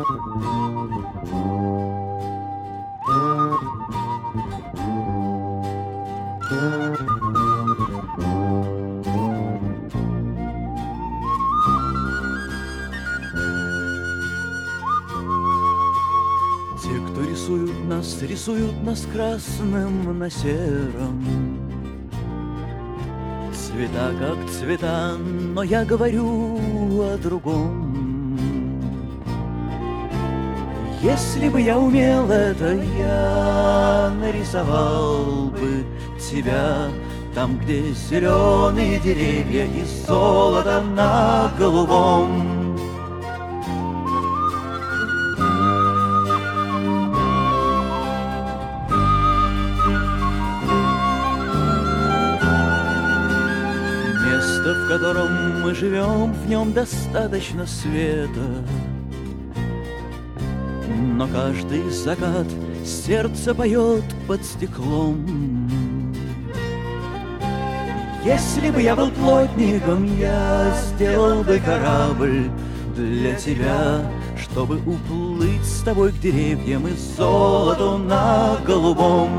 Рисуют нас красным на сером. Цвета как цвета, но я говорю о другом. Если бы я умел это, я нарисовал бы тебя там, где зеленые деревья и золото на голубом. В котором мы живем, в нем достаточно света. Но каждый закат сердце поет под стеклом. Если бы я был плотником, я сделал бы корабль для тебя, чтобы уплыть с тобой к деревьям и золоту на голубом.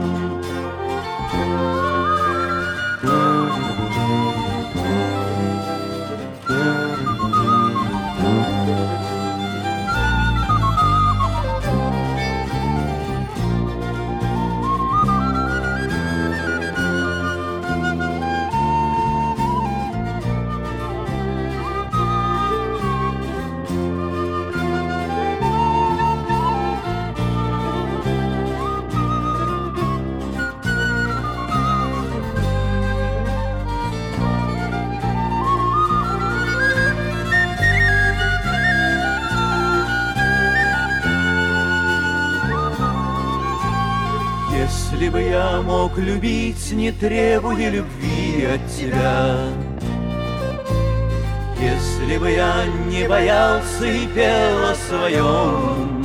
Если бы я мог любить, не требуя любви от тебя, если бы я не боялся и пел о своем,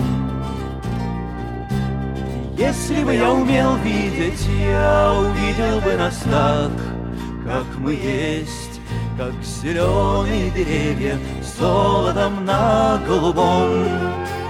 если бы я умел видеть, я увидел бы нас так, как мы есть, как зеленые деревья с золотом на голубом.